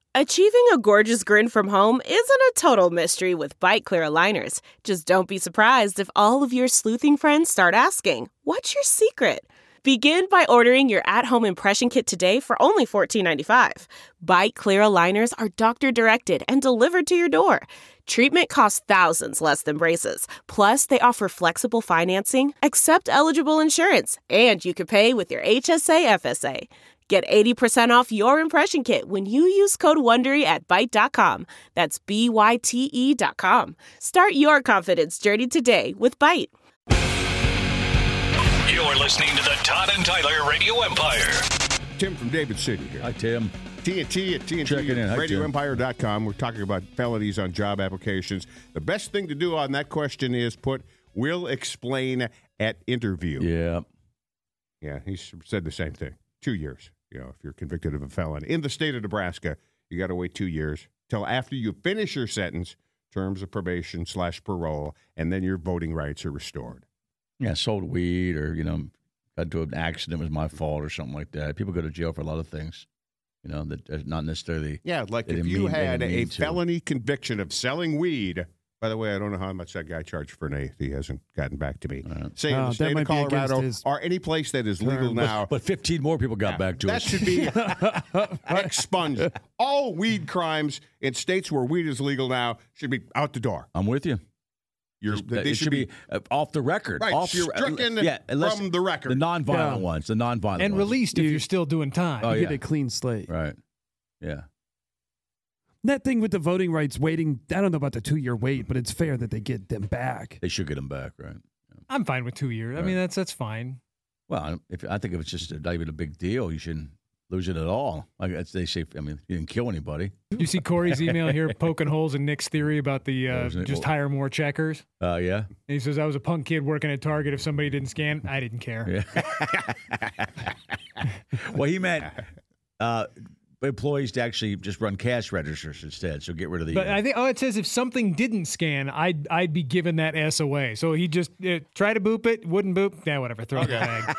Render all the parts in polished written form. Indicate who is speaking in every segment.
Speaker 1: Achieving a gorgeous grin from home isn't a total mystery with Byte Clear aligners. Just don't be surprised if all of your sleuthing friends start asking, "What's your secret?" Begin by ordering your at-home impression kit today for only $14.95. Byte Clear aligners are doctor-directed and delivered to your door. Treatment costs thousands less than braces. Plus, they offer flexible financing, accept eligible insurance, and you can pay with your HSA FSA. Get 80% off your impression kit when you use code WONDERY at Byte.com. That's BYTE.com. Start your confidence journey today with Byte.
Speaker 2: You're listening to the Todd and Tyler Radio Empire.
Speaker 3: Tim from David City here.
Speaker 4: Hi, Tim.
Speaker 3: TNT at
Speaker 4: Checking in. Hi,
Speaker 3: TNT.radioempire.com. We're talking about felonies on job applications. The best thing to do on that question is put "will explain" at interview.
Speaker 4: Yeah.
Speaker 3: Yeah, he said the same thing. 2 years. If you're convicted of a felony. In the state of Nebraska, you got to wait 2 years till after you finish your sentence, terms of probation / parole, and then your voting rights are restored.
Speaker 4: Yeah, sold weed or, got into an accident, was my fault or something like that. People go to jail for a lot of things, that not necessarily.
Speaker 3: Yeah, like if you had a felony conviction of selling weed. By the way, I don't know how much that guy charged for an eighth. He hasn't gotten back to me. Say in the state of Colorado or any place that is legal now.
Speaker 4: But 15 more people got back to us.
Speaker 3: That should be expunged. All weed crimes in states where weed is legal now should be out the door.
Speaker 4: I'm with you.
Speaker 3: They
Speaker 4: should be off the record.
Speaker 3: Right,
Speaker 4: off
Speaker 3: stricken from the record.
Speaker 4: The nonviolent ones. The nonviolent
Speaker 5: and
Speaker 4: ones.
Speaker 5: released if you're still doing time.
Speaker 4: Oh,
Speaker 6: You
Speaker 4: yeah.
Speaker 6: get a clean slate.
Speaker 4: Right. Yeah.
Speaker 6: That thing with the voting rights waiting, I don't know about the 2-year wait, but it's fair that they get them back.
Speaker 4: They should get them back, right? Yeah.
Speaker 5: I'm fine with 2 years.
Speaker 4: Right.
Speaker 5: I mean, that's fine.
Speaker 4: Well, I think if it's just not even a big deal, you shouldn't lose it at all. Like they say, I mean, you didn't kill anybody.
Speaker 5: You see Corey's email here poking holes in Nick's theory about the just hire more checkers?
Speaker 4: Yeah.
Speaker 5: And he says, I was a punk kid working at Target. If somebody didn't scan, I didn't care.
Speaker 4: Yeah. Well, he meant employees to actually just run cash registers instead. So get rid of the.
Speaker 5: But I think it says if something didn't scan, I'd be giving that S away. So he just tried to boop it, wouldn't boop. Yeah, whatever. Throw it in the bag.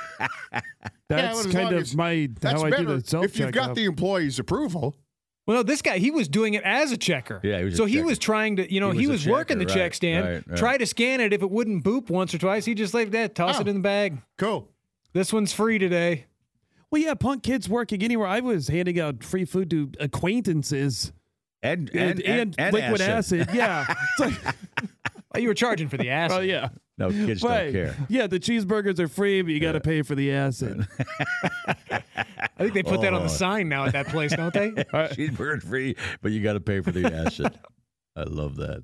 Speaker 6: That's kind of how I do the self-check.
Speaker 3: If you've got the employee's approval.
Speaker 5: Well, no, this guy, he was doing it as a checker.
Speaker 4: Yeah,
Speaker 5: he was trying to, he was working the check stand, try to scan it. If it wouldn't boop once or twice, he just like that, toss it in the bag.
Speaker 3: Cool.
Speaker 5: This one's free today.
Speaker 6: Well, yeah, punk kids working anywhere. I was handing out free food to acquaintances
Speaker 4: and
Speaker 6: liquid acid. Yeah. It's like,
Speaker 5: well, you were charging for the acid.
Speaker 6: oh, yeah.
Speaker 4: No, kids don't care.
Speaker 6: Yeah, the cheeseburgers are free, but you got to pay for the acid.
Speaker 5: I think they put that on the sign now at that place, don't they?
Speaker 4: Cheeseburger free, but you got to pay for the acid. I love that.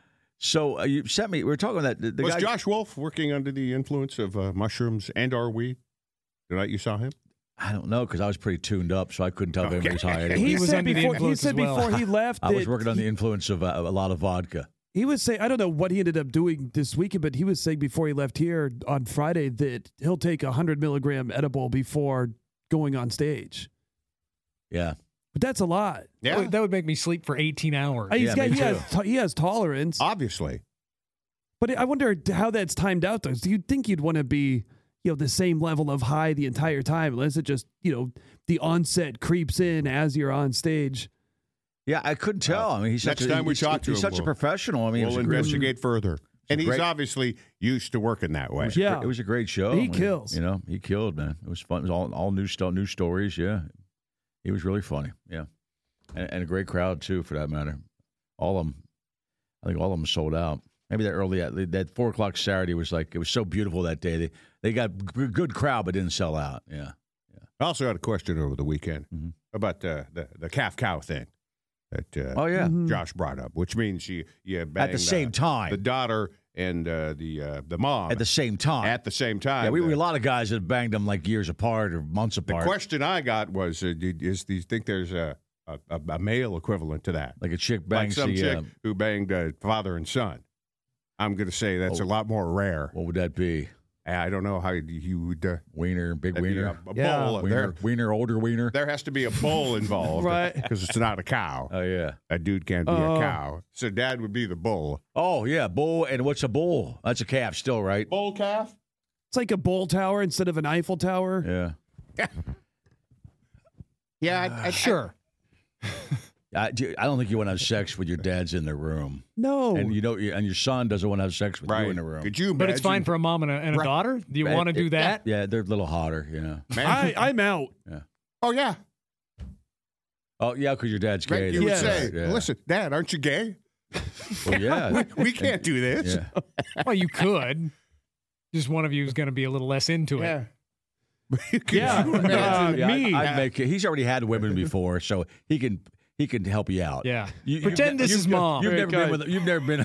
Speaker 4: So you sent me. We were talking about that.
Speaker 3: Was Josh Wolf working under the influence of mushrooms and/or weed the night you saw him?
Speaker 4: I don't know because I was pretty tuned up, so I couldn't tell if anybody was high.
Speaker 6: He
Speaker 5: was
Speaker 6: said
Speaker 5: under the
Speaker 6: before
Speaker 5: influence as well.
Speaker 6: before he left
Speaker 4: I was working on the influence of a lot of vodka.
Speaker 6: He was saying, I don't know what he ended up doing this weekend, but he was saying before he left here on Friday that he'll take 100 milligram edible before going on stage.
Speaker 4: Yeah.
Speaker 6: But that's a lot.
Speaker 3: Yeah.
Speaker 5: That would make me sleep for 18 hours.
Speaker 6: He has tolerance.
Speaker 3: Obviously.
Speaker 6: But I wonder how that's timed out, though. Do you think you'd want to be, the same level of high the entire time, unless it just, the onset creeps in as you're on stage?
Speaker 4: Yeah, I couldn't tell. I mean, he's such a professional. I mean,
Speaker 3: we'll investigate further. And he's obviously used to working that way.
Speaker 4: It was a great show.
Speaker 6: He kills.
Speaker 4: He killed, man. It was fun. It was all new stuff, new stories. Yeah, he was really funny. Yeah, and a great crowd too, for that matter. All of them, I think all of them sold out. Maybe that early that 4:00 Saturday was it was so beautiful that day. They got a good crowd, but didn't sell out. Yeah.
Speaker 3: I also had a question over the weekend about the calf cow thing. That Josh brought up, which means you banged,
Speaker 4: at the same time
Speaker 3: the daughter and the mom
Speaker 4: at the same time.
Speaker 3: At the same time,
Speaker 4: yeah, we were a lot of guys that banged them like years apart or months apart.
Speaker 3: The question I got was, do you think there's a male equivalent to that,
Speaker 4: like a chick bangs
Speaker 3: some chick who banged father and son? I'm going to say that's a lot more rare.
Speaker 4: What would that be?
Speaker 3: I don't know how you would.
Speaker 4: Wiener, big wiener.
Speaker 3: Bowl.
Speaker 4: Wiener, older wiener.
Speaker 3: There has to be a bull involved.
Speaker 6: Right.
Speaker 3: Because it's not a cow.
Speaker 4: Oh, yeah.
Speaker 3: A dude can't be a cow. So dad would be the bull.
Speaker 4: Oh, yeah, bull. And what's a bull? That's a calf still, right?
Speaker 3: Bull calf?
Speaker 6: It's like a bull tower instead of an Eiffel Tower.
Speaker 4: Yeah.
Speaker 3: Yeah.
Speaker 5: Sure.
Speaker 4: I don't think you want to have sex with your dad's in the room.
Speaker 6: No.
Speaker 4: And and your son doesn't want to have sex with you in the room.
Speaker 3: Could you imagine?
Speaker 5: But it's fine for a mom and a
Speaker 3: Right.
Speaker 5: daughter. Do you want to do that?
Speaker 4: Yeah, they're a little hotter,
Speaker 6: I'm out.
Speaker 3: Oh, yeah.
Speaker 4: Oh, yeah, because your dad's gay.
Speaker 3: Right, you would
Speaker 6: Yes.
Speaker 3: say,
Speaker 4: Yeah.
Speaker 3: listen, Dad, aren't you gay?
Speaker 4: Well, yeah.
Speaker 3: We can't do this.
Speaker 4: Yeah.
Speaker 5: Well, you could. Just one of you is going to be a little less into it.
Speaker 3: Could
Speaker 6: Yeah.
Speaker 3: you imagine?
Speaker 4: Yeah,
Speaker 6: Me.
Speaker 4: I'd make it. He's already had women before, so he can help you out.
Speaker 5: Yeah.
Speaker 4: You-
Speaker 5: Pretend this is mom.
Speaker 4: You've never been with. You've never been.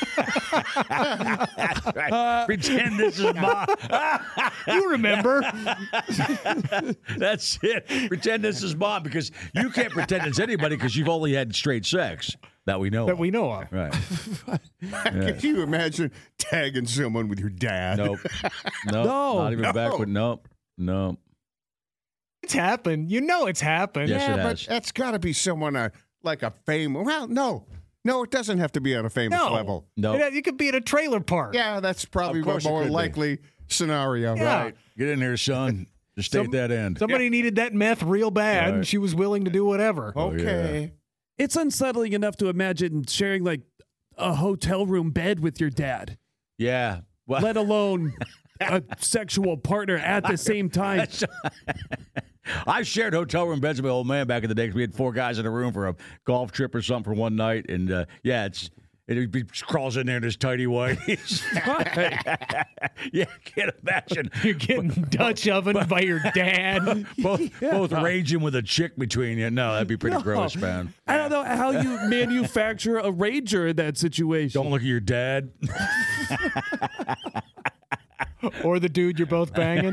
Speaker 4: That's right. Pretend this is mom.
Speaker 5: You remember?
Speaker 4: That's it. Pretend this is mom because you can't pretend it's anybody because you've only had straight sex that we know.
Speaker 5: that
Speaker 4: of.
Speaker 5: we know of.
Speaker 4: Right.
Speaker 3: Could you imagine tagging someone with your dad?
Speaker 4: Nope.
Speaker 6: No.
Speaker 4: Not even backward. Nope. No.
Speaker 5: It's happened. You know it's happened.
Speaker 4: Yes,
Speaker 3: Yeah,
Speaker 4: it
Speaker 3: but
Speaker 4: has.
Speaker 3: that's got to be someone like a famous. Well, no, it doesn't have to be on a famous
Speaker 5: No.
Speaker 3: level.
Speaker 4: No.
Speaker 5: You could be at a trailer park.
Speaker 3: Yeah, that's probably
Speaker 4: Of
Speaker 3: a
Speaker 4: course it
Speaker 3: more
Speaker 4: could be.
Speaker 3: likely scenario.
Speaker 5: Yeah.
Speaker 3: Right.
Speaker 4: Get in here, son. Just stay at that end.
Speaker 5: Somebody needed that meth real bad,
Speaker 4: Right.
Speaker 5: and she was willing to do whatever.
Speaker 3: Okay.
Speaker 6: It's unsettling enough to imagine sharing like a hotel room bed with your dad,
Speaker 4: Yeah. Well,
Speaker 6: let alone a sexual partner at the same time.
Speaker 4: I shared hotel room beds with my old man back in the day because we had 4 guys in a room for a golf trip or something for one night. And he crawls in there in his tighty whities. Yeah, can't imagine.
Speaker 5: You're getting Dutch oven by your dad.
Speaker 4: Both raging with a chick between you. No, that'd be pretty gross, man.
Speaker 6: I don't know how you manufacture a rager in that situation.
Speaker 4: Don't look at your dad.
Speaker 5: Or the dude you're both banging.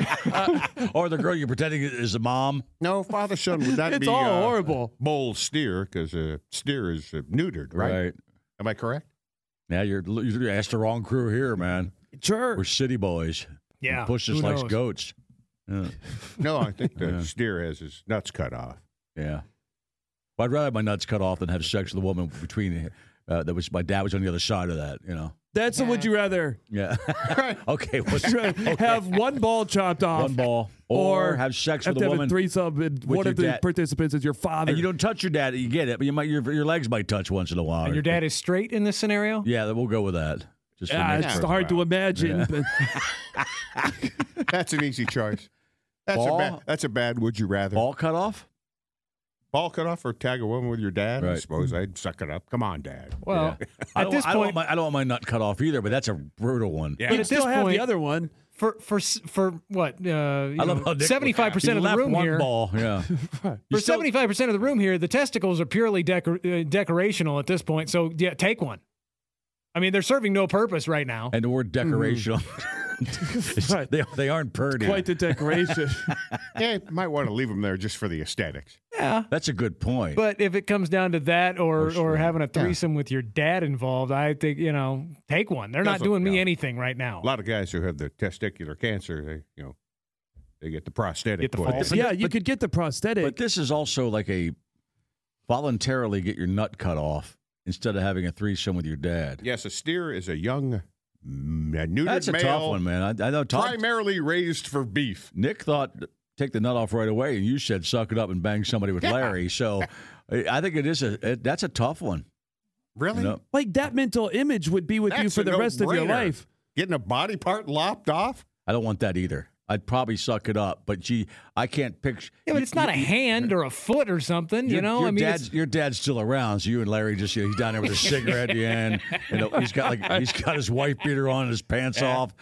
Speaker 4: Or the girl you're pretending is a mom.
Speaker 3: No, father son would that
Speaker 6: It's
Speaker 3: be
Speaker 6: all horrible.
Speaker 3: bull steer because steer is neutered, right? Am I correct?
Speaker 4: Now you asked the wrong crew here, man.
Speaker 6: Sure.
Speaker 4: We're city boys.
Speaker 5: Yeah,
Speaker 4: We push us
Speaker 5: who
Speaker 4: like
Speaker 5: knows?
Speaker 4: goats. Yeah.
Speaker 3: No, I think the steer has his nuts cut off.
Speaker 4: Yeah. Well, I'd rather have my nuts cut off than have sex with a woman between. My dad was on the other side of that.
Speaker 6: That's a would you rather
Speaker 4: Yeah. Okay.
Speaker 6: have one ball chopped off
Speaker 4: One ball, or have sex
Speaker 6: have
Speaker 4: with
Speaker 6: to
Speaker 4: a
Speaker 6: have
Speaker 4: woman.
Speaker 6: a threesome and
Speaker 4: with
Speaker 6: one
Speaker 4: your
Speaker 6: of the
Speaker 4: dad.
Speaker 6: participants is your father.
Speaker 4: And you don't touch your dad. You get it, but your legs might touch once in a while.
Speaker 5: And your dad is straight in this scenario?
Speaker 4: Yeah, we'll go with that. Just for
Speaker 6: Yeah,
Speaker 4: next
Speaker 6: it's
Speaker 4: time.
Speaker 6: hard to imagine. But
Speaker 3: That's an easy choice.
Speaker 4: Ball?
Speaker 3: That's a bad would you rather.
Speaker 4: Ball cut off.
Speaker 3: Ball cut off or tag a woman with your dad? I
Speaker 4: Right.
Speaker 3: suppose I'd suck it up. Come on, Dad.
Speaker 5: Well,
Speaker 4: I
Speaker 5: at
Speaker 4: don't,
Speaker 5: this
Speaker 4: I don't
Speaker 5: point,
Speaker 4: want my, I don't want my nut cut off either, but that's a brutal one.
Speaker 3: Yeah.
Speaker 5: but
Speaker 6: you
Speaker 5: at
Speaker 6: still
Speaker 5: this
Speaker 6: have
Speaker 5: point,
Speaker 6: the other one.
Speaker 5: for what?
Speaker 4: I love how Nick-
Speaker 5: 75%
Speaker 4: he
Speaker 5: of the
Speaker 4: left
Speaker 5: room
Speaker 4: one
Speaker 5: here.
Speaker 4: ball. Yeah.
Speaker 5: For
Speaker 4: You still-
Speaker 5: 75% of the room here, the testicles are purely decorational at this point. So yeah, take one. I mean, they're serving no purpose right now.
Speaker 4: And the word decorational.
Speaker 6: Right.
Speaker 4: they aren't pretty.
Speaker 6: Quite the decoration.
Speaker 3: Yeah, might want to leave them there just for the aesthetics.
Speaker 5: Yeah.
Speaker 4: That's a good point.
Speaker 5: But if it comes down to that or
Speaker 4: sure.
Speaker 5: having a threesome with your dad involved, I think, take one. They're not
Speaker 3: That's
Speaker 5: doing me
Speaker 3: yeah.
Speaker 5: anything right now.
Speaker 3: A lot of guys who have the testicular cancer, they get the prosthetic.
Speaker 5: Get the
Speaker 3: put in.
Speaker 5: false-
Speaker 6: Yeah, you could get the prosthetic.
Speaker 4: But this is also like a voluntarily get your nut cut off instead of having a threesome with your dad.
Speaker 3: Yes, a steer is a young, neutered
Speaker 4: That's a
Speaker 3: male,
Speaker 4: tough one, man. I know. Todd,
Speaker 3: primarily raised for beef.
Speaker 4: Nick thought take the nut off right away, and you said suck it up and bang somebody with Larry. So I think that's a tough one.
Speaker 3: Really?
Speaker 4: You know?
Speaker 6: like that mental image would be with you
Speaker 3: That's
Speaker 6: for
Speaker 3: a
Speaker 6: the rest of your
Speaker 3: no-brainer.
Speaker 6: life.
Speaker 3: Getting a body part lopped off?
Speaker 4: I don't want that either. I'd probably suck it up, but gee, I can't picture.
Speaker 5: Yeah, but it's not a hand or a foot or something,
Speaker 4: Your
Speaker 5: it's-
Speaker 4: your dad's still around, so you and Larry just he's down there with a cigarette at the end. He's got his wife beater on and his pants off,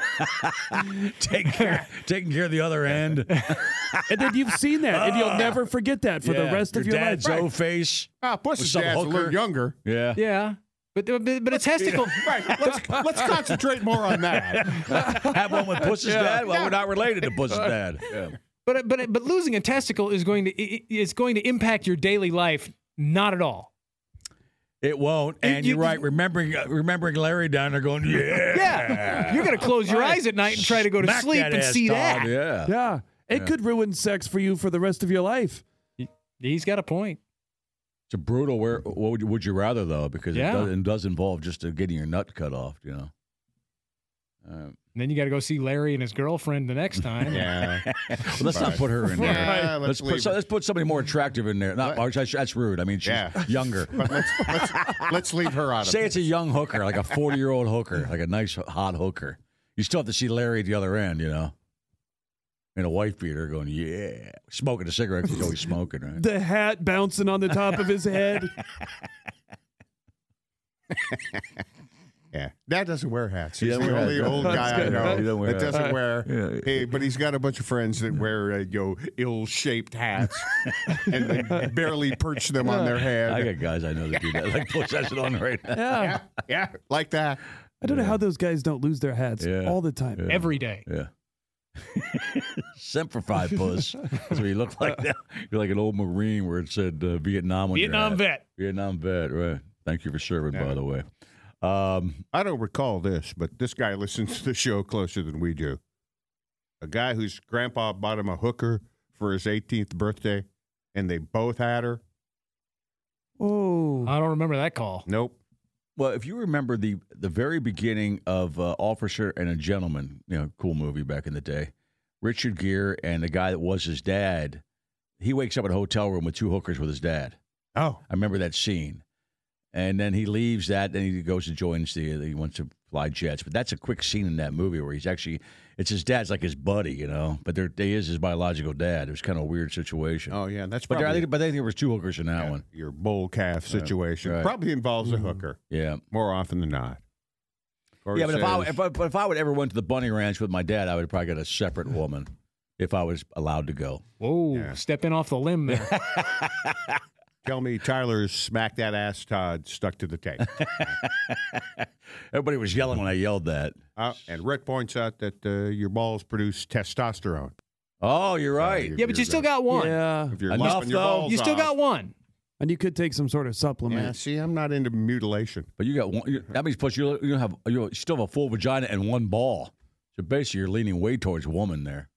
Speaker 4: taking care of the other end.
Speaker 6: And then you've seen that, and you'll never forget that for the rest of your life.
Speaker 4: dad's O face.
Speaker 3: Plus
Speaker 4: With
Speaker 3: his
Speaker 4: some
Speaker 3: dad's a
Speaker 4: hooker.
Speaker 3: little younger.
Speaker 4: Yeah.
Speaker 5: Yeah. But a testicle.
Speaker 3: Right. Let's concentrate more on that.
Speaker 4: Have one with Puss's dad. Well, we're not related to Puss's dad. Yeah.
Speaker 5: But losing a testicle is going to impact your daily life. Not at all.
Speaker 4: It won't. And you're right. Remembering Larry down there going, yeah.
Speaker 5: Yeah. You're going to close your eyes at night and try to go to
Speaker 4: Smack
Speaker 5: sleep
Speaker 4: that
Speaker 5: and
Speaker 4: ass,
Speaker 5: see
Speaker 4: Todd.
Speaker 5: that.
Speaker 4: Yeah.
Speaker 6: Yeah. It could ruin sex for you for the rest of your life.
Speaker 5: He's got a point.
Speaker 4: It's a brutal. What would you rather though? Because
Speaker 5: Yeah.
Speaker 4: it does involve just getting your nut cut off.
Speaker 5: And then you got to go see Larry and his girlfriend the next time.
Speaker 3: Yeah.
Speaker 4: Well, let's not put her in there.
Speaker 3: Yeah,
Speaker 4: let's put somebody more attractive in there. Not that's rude. I mean, she's younger.
Speaker 3: But let's leave her out of it.
Speaker 4: Say it's a young hooker, like a 40-year-old hooker, like a nice hot hooker. You still have to see Larry at the other end, you know. In a wife beater going, yeah. Smoking a cigarette because he's always smoking, right?
Speaker 6: The hat bouncing on the top of his head.
Speaker 3: Yeah, Dad doesn't wear hats.
Speaker 4: He
Speaker 3: He's
Speaker 4: doesn't
Speaker 3: the
Speaker 4: wear
Speaker 3: only
Speaker 4: hats.
Speaker 3: old
Speaker 4: That's
Speaker 3: guy I
Speaker 4: good,
Speaker 3: know
Speaker 4: right? He doesn't wear
Speaker 3: that doesn't
Speaker 4: hats.
Speaker 3: wear.
Speaker 4: Yeah.
Speaker 3: Hey, but he's got a bunch of friends that wear ill-shaped hats and they barely perch them on their head.
Speaker 4: I got guys I know that do that. Like possession on right now.
Speaker 3: Yeah, like that.
Speaker 6: I don't know how those guys don't lose their hats all the time.
Speaker 5: Every day.
Speaker 4: Yeah. Simplify, puss. That's what you look like now. You're like an old Marine where it said Vietnam on your
Speaker 5: Vietnam
Speaker 4: hat.
Speaker 5: vet.
Speaker 4: Vietnam vet, right. Thank you for serving, by the way.
Speaker 3: I don't recall this, but this guy listens to the show closer than we do. A guy whose grandpa bought him a hooker for his 18th birthday, and they both had her.
Speaker 6: Oh.
Speaker 5: I don't remember that call.
Speaker 3: Nope.
Speaker 4: Well, if you remember the very beginning of Officer and a Gentleman, cool movie back in the day, Richard Gere and the guy that was his dad, he wakes up in a hotel room with two hookers with his dad.
Speaker 3: Oh.
Speaker 4: I remember that scene. And then he leaves that, then he goes and joins he wants to fly jets. But that's a quick scene in that movie where he's actually, it's his dad's like his buddy, but he is his biological dad. It was kind of a weird situation.
Speaker 3: Oh, yeah, that's
Speaker 4: But
Speaker 3: probably...
Speaker 4: I think there was two hookers in that one.
Speaker 3: Your bull calf situation
Speaker 4: right.
Speaker 3: probably involves a hooker.
Speaker 4: Yeah.
Speaker 3: More often than not. Corey
Speaker 4: Yeah, but
Speaker 3: says,
Speaker 4: if I would ever went to the bunny ranch with my dad, I would probably get a separate woman if I was allowed to go.
Speaker 5: Whoa,
Speaker 3: Yeah.
Speaker 5: stepping off the limb there.
Speaker 3: Tell me Tyler's Smack That Ass Todd stuck to the tape.
Speaker 4: Everybody was yelling when I yelled that.
Speaker 3: And Rick points out that your balls produce testosterone.
Speaker 4: Oh, you're right.
Speaker 5: Yeah, but you still got one.
Speaker 6: Yeah.
Speaker 3: If you're
Speaker 4: Enough,
Speaker 3: lopping your
Speaker 4: though.
Speaker 3: balls
Speaker 5: You still
Speaker 3: off-
Speaker 5: got one.
Speaker 6: And you could take some sort of supplement.
Speaker 3: Yeah, see, I'm not into mutilation.
Speaker 4: But you got one. That means plus you still have a full vagina and one ball. So basically, you're leaning way towards woman there.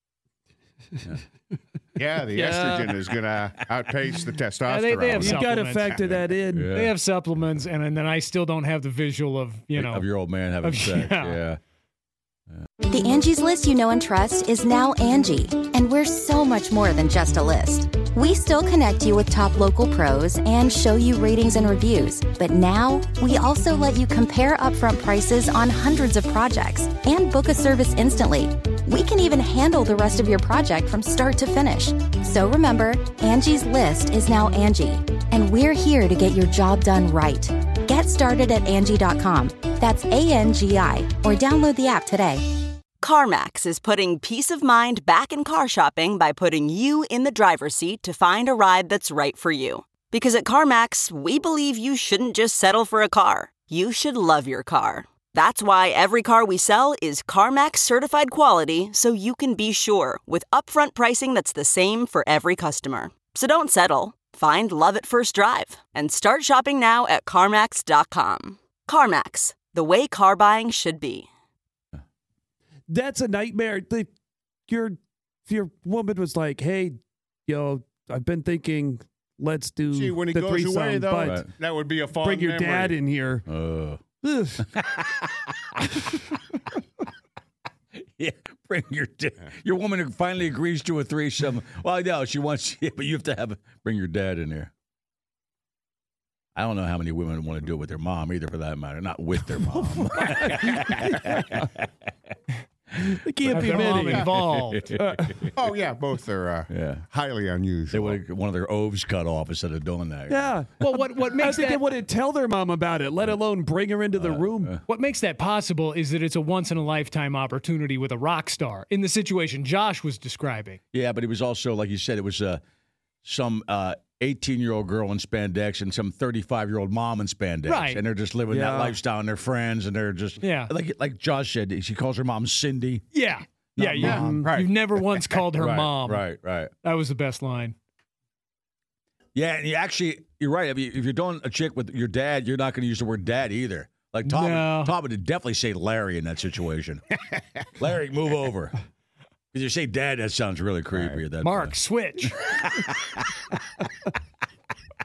Speaker 3: Yeah, the estrogen is going to outpace the testosterone.
Speaker 5: they have
Speaker 6: You got to
Speaker 5: supplements.
Speaker 6: factor that in.
Speaker 4: Yeah.
Speaker 5: They have supplements, and then I still don't have the visual of,
Speaker 4: Of your old man having sex.
Speaker 5: yeah.
Speaker 4: Yeah.
Speaker 7: The Angie's List you know and trust is now Angie, and we're so much more than just a list. We still connect you with top local pros and show you ratings and reviews, but now we also let you compare upfront prices on hundreds of projects and book a service instantly. We can even handle the rest of your project from start to finish. So remember, Angie's List is now Angie, and we're here to get your job done right. Get started at Angie.com. That's ANGI, or download the app today.
Speaker 8: CarMax is putting peace of mind back in car shopping by putting you in the driver's seat to find a ride that's right for you. Because at CarMax, we believe you shouldn't just settle for a car. You should love your car. That's why every car we sell is CarMax certified quality, so you can be sure with upfront pricing that's the same for every customer. So don't settle. Find love at first drive and start shopping now at CarMax.com. CarMax, the way car buying should be.
Speaker 6: That's a nightmare. If your woman was like, hey, I've been thinking, let's do
Speaker 3: See, when he
Speaker 6: the
Speaker 3: goes
Speaker 6: threesome,
Speaker 3: away, though,
Speaker 6: but
Speaker 3: that would be a fond
Speaker 6: bring your
Speaker 3: memory.
Speaker 6: dad in here. Ugh.
Speaker 4: Yeah, bring your woman who finally agrees to a threesome. Well, no, she wants, but you have to bring your dad in there. I don't know how many women want to do it with their mom either, for that matter. Not with their mom.
Speaker 6: They can't be
Speaker 5: Their mom
Speaker 6: many.
Speaker 5: involved.
Speaker 3: Oh, yeah, both are highly unusual.
Speaker 4: They would have one of their ovaries cut off instead of doing that.
Speaker 6: Yeah.
Speaker 5: Well, what
Speaker 6: I
Speaker 5: makes
Speaker 6: think they
Speaker 5: that
Speaker 6: wouldn't tell their mom about it, let alone bring her into the room.
Speaker 5: what makes that possible is that it's a once in a lifetime opportunity with a rock star in the situation Josh was describing.
Speaker 4: Yeah, but it was also, like you said, it was some 18-year-old girl in spandex and some 35-year-old mom in spandex.
Speaker 5: Right.
Speaker 4: And they're just living that
Speaker 6: Yeah.
Speaker 4: lifestyle and they're friends and they're just, like Josh said, she calls her mom Cindy.
Speaker 5: Yeah.
Speaker 4: Not
Speaker 5: Yeah.
Speaker 4: mom.
Speaker 3: Right.
Speaker 5: You've never once called her
Speaker 4: Right,
Speaker 5: mom.
Speaker 4: Right.
Speaker 5: That was the best line.
Speaker 4: Yeah, and you're right. If you're doing a chick with your dad, you're not going to use the word dad either. Like Tom would definitely say Larry in that situation. Larry, move over. Because you say dad, that sounds really creepy. At that
Speaker 5: Mark,
Speaker 4: point.
Speaker 5: switch.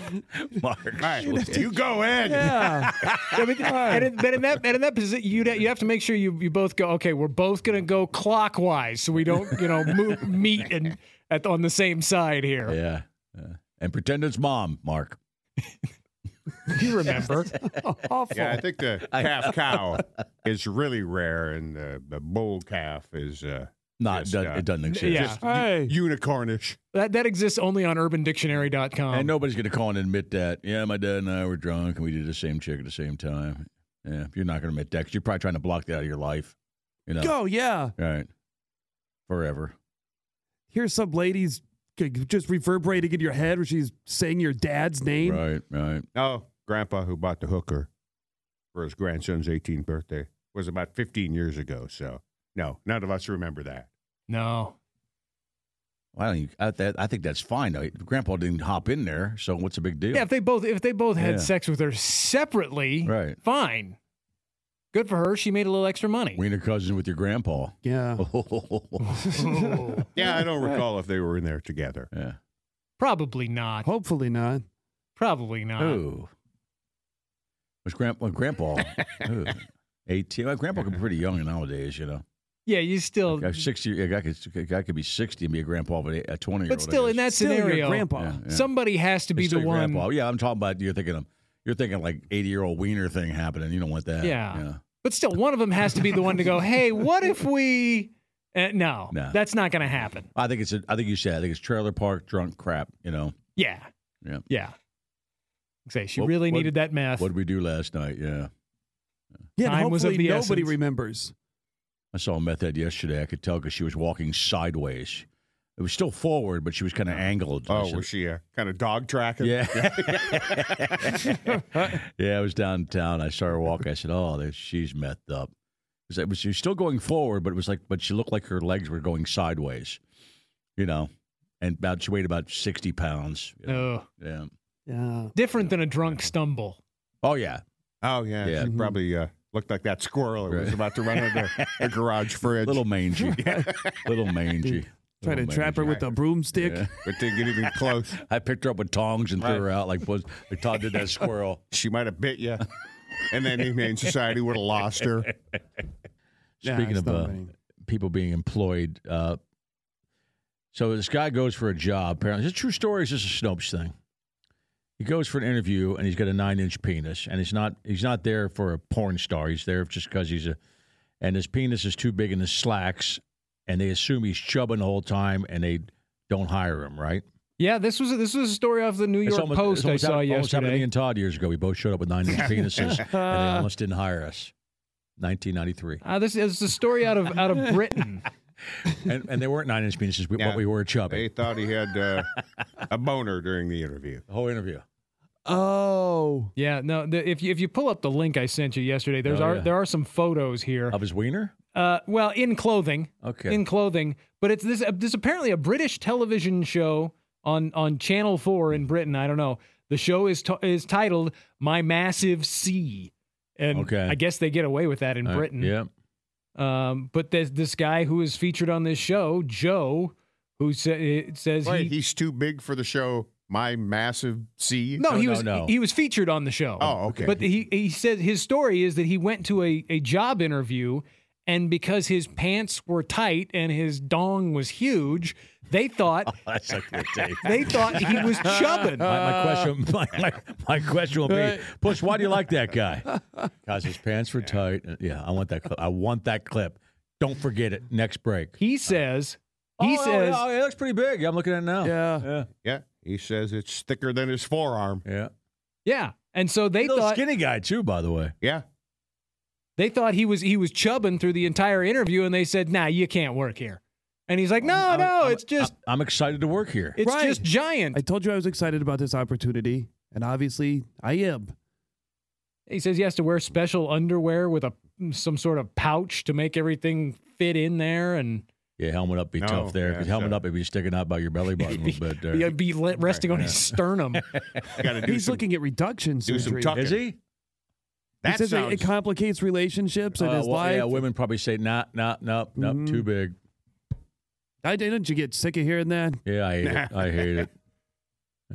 Speaker 4: Mark.
Speaker 3: All right, you go in.
Speaker 6: Yeah.
Speaker 5: But in that position, you have to make sure you both go. Okay, we're both going to go clockwise, so we don't meet on the same side here.
Speaker 4: Yeah. And pretend it's mom, Mark.
Speaker 5: You remember?
Speaker 6: Awful.
Speaker 3: Yeah, I think the calf cow is really rare, and the bull calf is
Speaker 4: Not, it doesn't exist.
Speaker 5: Yeah.
Speaker 3: just
Speaker 6: Hey.
Speaker 3: unicornish.
Speaker 5: That exists only on UrbanDictionary.com.
Speaker 4: And nobody's going to call and admit that. Yeah, my dad and I were drunk, and we did the same chick at the same time. Yeah, you're not going to admit that 'cause you're probably trying to block that out of your life.
Speaker 6: Go, yeah.
Speaker 4: Right. Forever.
Speaker 6: Here's some ladies just reverberating in your head where she's saying your dad's name.
Speaker 4: Right.
Speaker 3: Oh, Grandpa who bought the hooker for his grandson's 18th birthday was about 15 years ago. So, no, none of us remember that.
Speaker 5: No.
Speaker 4: Well, I think that's fine. Though. Grandpa didn't hop in there, so what's the big deal?
Speaker 5: Yeah, if they both had
Speaker 4: Yeah.
Speaker 5: sex with her separately,
Speaker 4: Right.
Speaker 5: fine. Good for her. She made a little extra money.
Speaker 4: Wiener cousin with your grandpa.
Speaker 6: Yeah.
Speaker 3: Yeah, I don't recall if they were in there together.
Speaker 4: Yeah.
Speaker 5: Probably not.
Speaker 6: Hopefully not.
Speaker 5: Probably not.
Speaker 4: Ooh. Was grandpa? Ooh. 18. Well, grandpa could be pretty young nowadays, you know.
Speaker 5: Yeah, you still.
Speaker 4: A 60. A guy could be 60 and be a grandpa of a 20-year-old.
Speaker 5: But still, in that
Speaker 6: Still your
Speaker 5: scenario,
Speaker 6: grandpa.
Speaker 4: Yeah.
Speaker 5: somebody has to be
Speaker 4: It's
Speaker 5: the
Speaker 4: still your
Speaker 5: one.
Speaker 4: grandpa. Yeah, I'm talking about you're thinking like 80-year-old wiener thing happening. You don't want that.
Speaker 5: Yeah. But still, one of them has to be the one to go, hey, what if we. No, that's not going to happen.
Speaker 4: I think it's trailer park drunk crap, you know.
Speaker 5: Yeah.
Speaker 4: Yeah.
Speaker 5: Yeah. Say, she really needed that meth.
Speaker 4: What did we do last night? Yeah.
Speaker 6: Yeah, and
Speaker 5: Time was of
Speaker 6: hopefully
Speaker 5: the
Speaker 6: nobody
Speaker 5: essence.
Speaker 6: remembers.
Speaker 4: I saw a meth head yesterday. I could tell because she was walking sideways. It was still forward, but she was kind of angled. I
Speaker 3: Oh,
Speaker 4: said,
Speaker 3: was she kind of dog tracking?
Speaker 4: Yeah. Yeah, I was downtown. I saw her walk. I said, oh, she's methed up. She was still going forward, but she looked like her legs were going sideways, you know, and she weighed about 60 pounds. You know?
Speaker 5: Oh.
Speaker 4: Yeah.
Speaker 6: Yeah.
Speaker 5: Different than a drunk stumble.
Speaker 4: Oh, yeah.
Speaker 3: Oh, yeah.
Speaker 4: Yeah.
Speaker 3: She probably looked like that squirrel that was about to run into the garage fridge.
Speaker 4: Little mangy. Little mangy.
Speaker 6: Trying to trap her with a broomstick.
Speaker 4: Yeah.
Speaker 3: But didn't get even close.
Speaker 4: I picked her up with tongs and threw her out like Todd did that squirrel.
Speaker 3: She might have bit you. And then Humane Society would have lost her.
Speaker 4: Speaking
Speaker 6: it's not
Speaker 4: of
Speaker 6: winning.
Speaker 4: people being employed, so this guy goes for a job. Apparently, it's a true story. It's just a Snopes thing. He goes for an interview, and he's got a 9-inch penis, and he's not there for a porn star. He's there just because and his penis is too big in his slacks, and they assume he's chubbing the whole time, and they don't hire him, right?
Speaker 5: Yeah, this was a story off the New York Post I saw
Speaker 4: Almost happened to me
Speaker 5: yesterday.
Speaker 4: and Todd years ago. We both showed up with 9-inch penises, and they almost didn't hire us. 1993.
Speaker 5: This is a story out of Britain.
Speaker 4: And they weren't 9-inch penises, but we were chubby.
Speaker 3: They thought he had a boner during the interview.
Speaker 4: The whole interview.
Speaker 6: Oh.
Speaker 5: Yeah, no. If you pull up the link I sent you yesterday, there are some photos here
Speaker 4: Of his wiener?
Speaker 5: Well, in clothing.
Speaker 4: Okay.
Speaker 5: In clothing, but it's this apparently a British television show on Channel 4 in Britain. I don't know. The show is titled My Massive C, and
Speaker 4: Okay.
Speaker 5: I guess they get away with that in Britain.
Speaker 4: Yeah.
Speaker 5: But there's this guy who is featured on this show, Joe, who says
Speaker 3: Wait, he's too big for the show My Massive C?
Speaker 5: No, he
Speaker 4: No.
Speaker 5: was featured on the show.
Speaker 3: Oh, okay.
Speaker 5: But he said his story is that he went to a job interview, and because his pants were tight and his dong was huge, they thought
Speaker 4: That's a good tape.
Speaker 5: they thought he was chubbing.
Speaker 4: My question will be, Push, why do you like that guy? Because his pants were tight. Yeah, I want that clip. I want that clip. Don't forget it. Next break.
Speaker 5: He says
Speaker 4: Oh, it looks pretty big. I'm looking at it now.
Speaker 6: Yeah.
Speaker 3: Yeah, he says it's thicker than his forearm.
Speaker 4: Yeah.
Speaker 5: yeah. And so they
Speaker 4: Little
Speaker 5: thought
Speaker 4: skinny guy too, by the way.
Speaker 3: Yeah.
Speaker 5: he was chubbing through the entire interview, and they said, "Nah, you can't work here." And he's like, "No, it's just
Speaker 4: I'm excited to work here.
Speaker 5: it's
Speaker 6: Right.
Speaker 5: just giant."
Speaker 6: I told you I was excited about this opportunity, and obviously I am.
Speaker 5: He says he has to wear special underwear with some sort of pouch to make everything fit in there, and
Speaker 4: Yeah, helmet up be
Speaker 3: No,
Speaker 4: tough there.
Speaker 3: yeah,
Speaker 4: Because helmet
Speaker 3: so-
Speaker 4: up, it'd be sticking out by your belly button a little bit there.
Speaker 5: be resting on his sternum.
Speaker 3: Got to do
Speaker 6: He's
Speaker 3: some,
Speaker 6: looking at reduction
Speaker 3: do some
Speaker 6: surgery.
Speaker 3: tucking.
Speaker 4: Is he?
Speaker 6: He
Speaker 3: That
Speaker 6: says
Speaker 3: sounds...
Speaker 6: it complicates relationships in his
Speaker 4: Well,
Speaker 6: life.
Speaker 4: yeah, women probably say, nope, too big.
Speaker 6: Didn't you get sick of hearing that?
Speaker 4: Yeah, I hate it. I hate it. Yeah.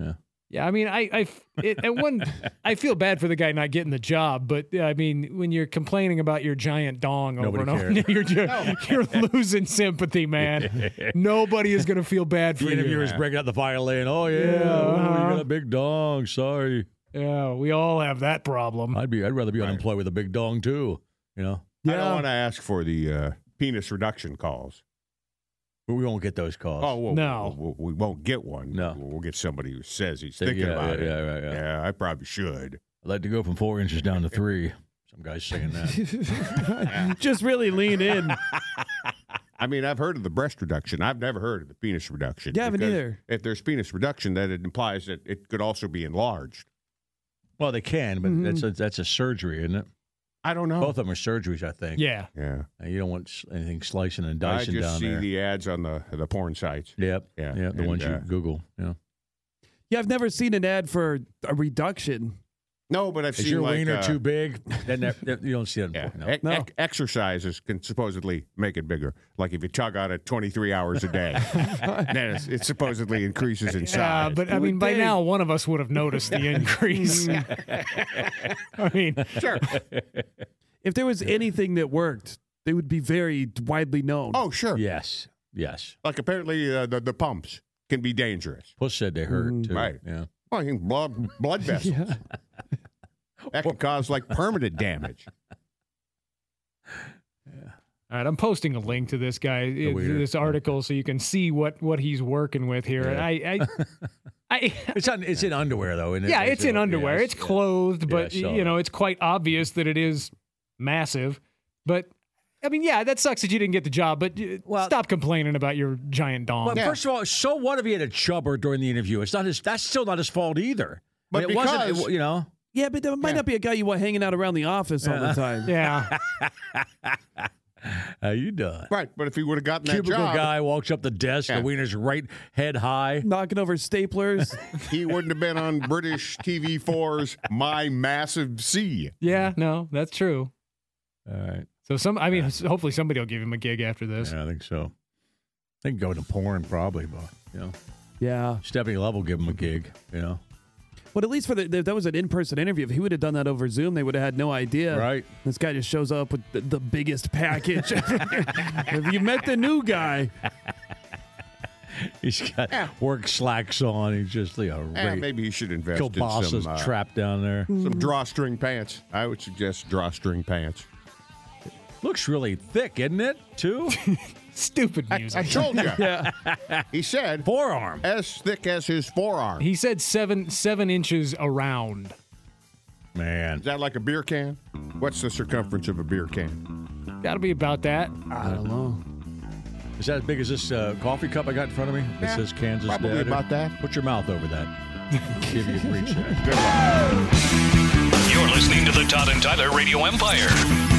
Speaker 5: Yeah, I mean, I feel bad for the guy not getting the job, but I mean, when you're complaining about your giant dong over
Speaker 4: Nobody
Speaker 5: and over, you're losing sympathy, man. Nobody is going to feel bad for
Speaker 4: The
Speaker 5: you.
Speaker 4: interviewer's breaking out the violin. Oh, yeah.
Speaker 5: Yeah,
Speaker 4: Oh, you got a big dong. Sorry.
Speaker 5: Yeah, we all have that problem.
Speaker 4: I'd rather be unemployed with a big dong, too. You know?
Speaker 3: I don't want to ask for the penis reduction calls.
Speaker 4: But we won't get those calls.
Speaker 3: Oh, well,
Speaker 5: No.
Speaker 3: we won't get one.
Speaker 4: No.
Speaker 3: We'll get somebody who says he's thinking about it.
Speaker 4: Yeah.
Speaker 3: I probably should.
Speaker 4: I'd like to go from 4 inches down to 3. Some guy's saying that.
Speaker 6: Just really lean in.
Speaker 3: I mean, I've heard of the breast reduction. I've never heard of the penis reduction.
Speaker 6: Yeah, I haven't
Speaker 3: because
Speaker 6: either.
Speaker 3: If there's penis reduction, then it implies that it could also be enlarged.
Speaker 4: Well, they can, but that's a surgery, isn't it?
Speaker 3: I don't know.
Speaker 4: Both of them are surgeries, I think.
Speaker 5: Yeah.
Speaker 3: Yeah.
Speaker 4: You don't want anything slicing and
Speaker 3: I
Speaker 4: dicing
Speaker 3: just
Speaker 4: down
Speaker 3: see
Speaker 4: there.
Speaker 3: the ads on the porn sites.
Speaker 4: Yep.
Speaker 3: Yeah.
Speaker 4: The
Speaker 3: And,
Speaker 4: ones you Google. Yeah.
Speaker 6: Yeah, I've never seen an ad for a reduction.
Speaker 3: No, but I've
Speaker 4: Is
Speaker 3: seen
Speaker 4: your
Speaker 3: like
Speaker 4: wiener too big? Then you don't see it.
Speaker 3: yeah,
Speaker 4: No.
Speaker 6: No.
Speaker 3: exercises can supposedly make it bigger. Like if you tug on it 23 hours a day, then it supposedly increases in size.
Speaker 5: Yeah, but I mean, by now one of us would have noticed the increase. I mean,
Speaker 3: Sure.
Speaker 6: If there was anything that worked, they would be very widely known.
Speaker 3: Oh, sure.
Speaker 4: Yes.
Speaker 3: Like apparently the pumps can be dangerous.
Speaker 4: Puss said they hurt, too.
Speaker 3: Right.
Speaker 4: Yeah.
Speaker 3: Well, you can blood vessels.
Speaker 6: Yeah.
Speaker 3: That can cause like permanent damage.
Speaker 5: all right, I'm posting a link to this guy,
Speaker 4: wiener.
Speaker 5: this article, so you can see what he's working with here.
Speaker 4: Yeah.
Speaker 5: And I
Speaker 4: It's in underwear, though, isn't it?
Speaker 5: yeah, it's in underwear.
Speaker 4: Yes,
Speaker 5: It's clothed,
Speaker 4: Yeah, I
Speaker 5: but
Speaker 4: saw
Speaker 5: you know,
Speaker 4: that.
Speaker 5: it's quite obvious that it is massive. But I mean, yeah, that sucks that you didn't get the job. But stop complaining about your giant dong.
Speaker 4: Well, first of all, so what if he had a chubber during the interview? It's not his. That's still not his fault either.
Speaker 3: But
Speaker 4: it wasn't.
Speaker 3: because-
Speaker 4: You know.
Speaker 6: Yeah, but there might not be a guy you want hanging out around the office all the time.
Speaker 5: Yeah.
Speaker 4: How you doing?
Speaker 3: Right, but if he would have gotten that
Speaker 4: Cubicle
Speaker 3: job,
Speaker 4: guy walks up the desk.
Speaker 3: Yeah.
Speaker 4: The wiener's right head high.
Speaker 6: Knocking over staplers.
Speaker 3: he wouldn't have been on British TV4's My Massive C.
Speaker 5: Yeah, no, that's true.
Speaker 4: All right.
Speaker 5: So hopefully somebody will give him a gig after this.
Speaker 4: Yeah, I think so. They can go to porn probably, but you know,
Speaker 6: Yeah.
Speaker 4: Stephanie Love will give him a gig. You know,
Speaker 6: But at least if that was an in-person interview. If he would have done that over Zoom, they would have had no idea.
Speaker 4: right?
Speaker 6: This guy just shows up with the biggest package. Have you met the new guy?
Speaker 4: He's got work slacks on. He's just
Speaker 3: Maybe he should invest
Speaker 4: Kielbasa's
Speaker 3: in some
Speaker 4: trapped down there.
Speaker 3: some drawstring pants. I would suggest drawstring pants.
Speaker 4: Looks really thick, isn't it? Too
Speaker 5: Stupid
Speaker 3: I
Speaker 5: music.
Speaker 3: told you.
Speaker 6: Yeah.
Speaker 3: He said
Speaker 4: forearm.
Speaker 3: as thick as his forearm.
Speaker 5: He said 7 inches around.
Speaker 4: Man,
Speaker 3: Is that like a beer can? What's the circumference of a beer can?
Speaker 5: Got to be about that.
Speaker 6: I don't know.
Speaker 4: is that as big as this coffee cup I got in front of me? It
Speaker 3: Yeah,
Speaker 4: says Kansas.
Speaker 3: probably
Speaker 4: Dad.
Speaker 3: about that.
Speaker 4: Put your mouth over that. See if you can reach that.
Speaker 2: You're listening to the Todd and Tyler Radio Empire.